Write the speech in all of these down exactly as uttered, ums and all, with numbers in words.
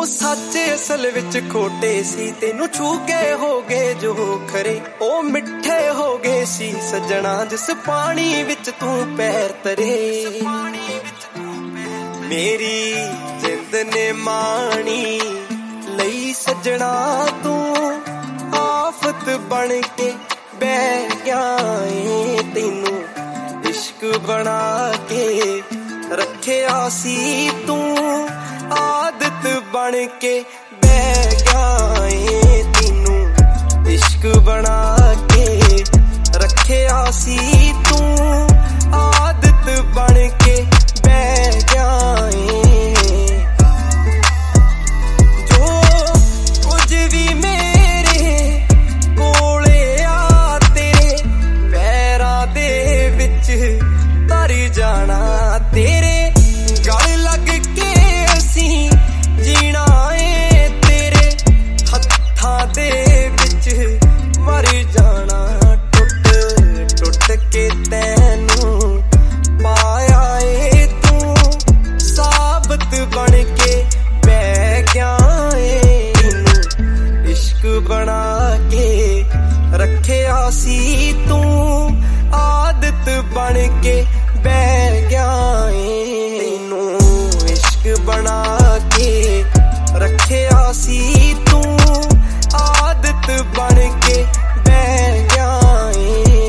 सच असल विच खोटे सी तेनू छू के हो गए जो खरे ओ मिठे हो गए सी सजना जिस पानी विच तू पैर तरे मेरी जिंद ने माणी लई सजना तू आफत बन के बह गया ए तेनू इश्क बना के रखिया सी तू आदत बन के बह गया ए तेनू इश्क बना के रखिया सी तू आदत बन के बह गया ए जो कुछ भी मेरे कोले आ तेरे पैरां दे विच तर जाना तेरे गल लग के असी जीना ए तेरे हत्थां दे विच मर जाना टुट टुट के तैनू पाया ए तू साबत बन के बह गया ए तेनू इश्क बना के रखिया सी तू आदत बन के बह गया ए तेनू इश्क बना के रखिया सी तू आदत बन के बह गया ए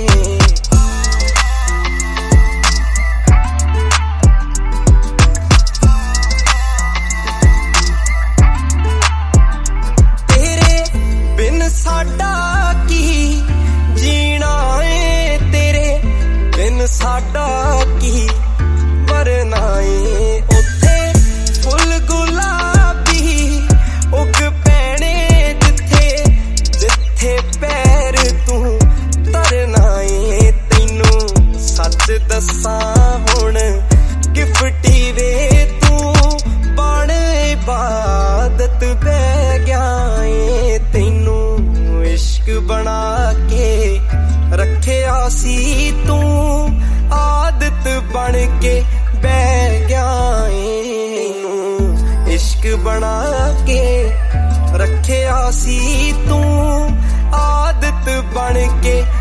तेरे बिन साडा की जीना ए तेरे बिन साडा की मरना ए उत्थे फुल गुलाबी उग पैने जिथे जिथे पैर तू तरना ए तैनू सच दसां हुण गिफ्टी वे तू बण इबादत बह गया ए तैनू इश्क बना के रखिया सी तू आदत बन के बह गया ए तेनू इश्क बना के रखिया सी तू आदत बन के